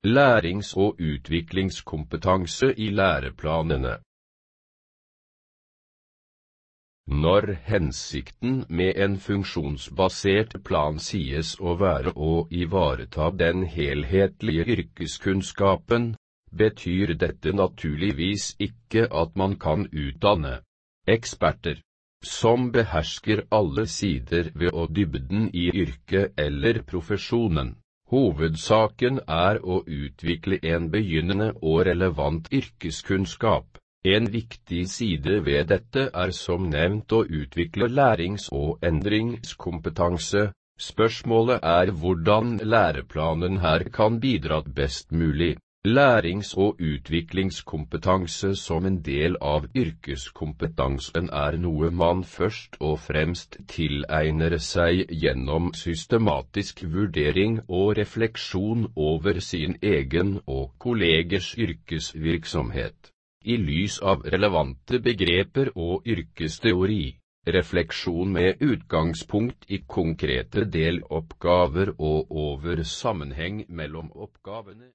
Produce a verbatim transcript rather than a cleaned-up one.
Lærings- og utviklingskompetanse i læreplanene. Når hensikten med en funksjonsbasert plan sies å være å ivareta den helhetlige yrkeskunnskapen, betyr dette naturligvis ikke at man kan utdanne eksperter som behersker alle sider ved og dybden i yrket eller profesjonen. Hovedsaken er å utvikle en begynnende og relevant yrkeskunnskap. En viktig side ved dette er som nevnt å utvikle lærings- og endringskompetanse. Spørsmålet er hvordan læreplanen her kan bidra best mulig. Lærings- og utviklingskompetanse som en del av yrkeskompetansen er noe man først og fremst tilegner seg gjennom systematisk vurdering og refleksjon over sin egen og kollegers yrkesvirksomhet. I lys av relevante begreper og yrkesteori, refleksjon med utgangspunkt i konkrete deloppgaver og over sammenheng mellom oppgavene.